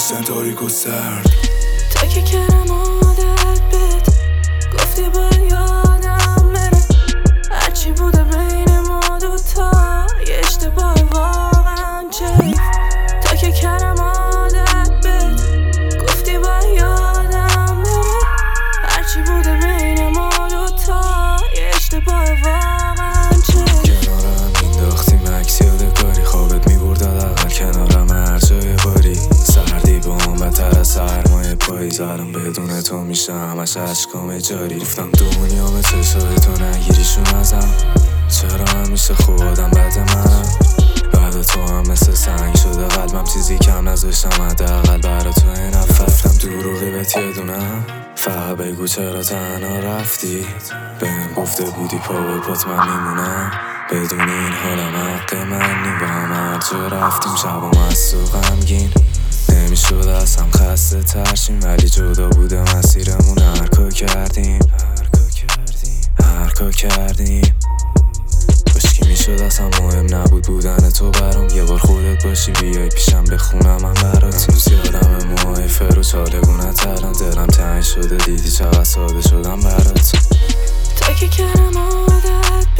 داشتن تاریک و سرد. تا که کردم عادت بهت گفتی باید یادم بره، هرچی بوده بین ما دوتا یه اشتباه واقعا چیف. تا که کردم عادت بهت گفتی باید یادم بره، هرچی بوده بین ما دوتا یه اشتباه واقعا چیف. کنارم مینداختیم عکس یادگاری، خوابت میبرد حداقل کنارم هر جای باری. سردی با هم بدتر از سرمای پاییز، الان بدون تو میشه همش عشقام جاری. گفتم دنیا به چشای تو نگیریشون ازم، چرا همیشه خوب آدم بد منم؟ بعد تو هم مثل سنگ شده قلبم، چیزی کم نذاشتم حداقل برا تو این نفر. رفتم دروغی بهت یه دونم، فقط بگو چرا تنها رفتی. بهم گفته بودی پا به پات من میمونم، بدون این حالم حق منی. با هم هر جا رفتیم شبام از تو غمگین، نمیشد اصلا خسته ترشیم، ولی جدا بوده مسیرمون. هر کار کردیم کاشکی میشد اصلا مهم نبود بودن تو برام. یه بار خودت باشی بیای پیشم بخونم من برات. روز یادم موهای فرو چالگونت، الان دلم تنگ شده دیدی چقدر ساده شدم برات. تا که کردم عادت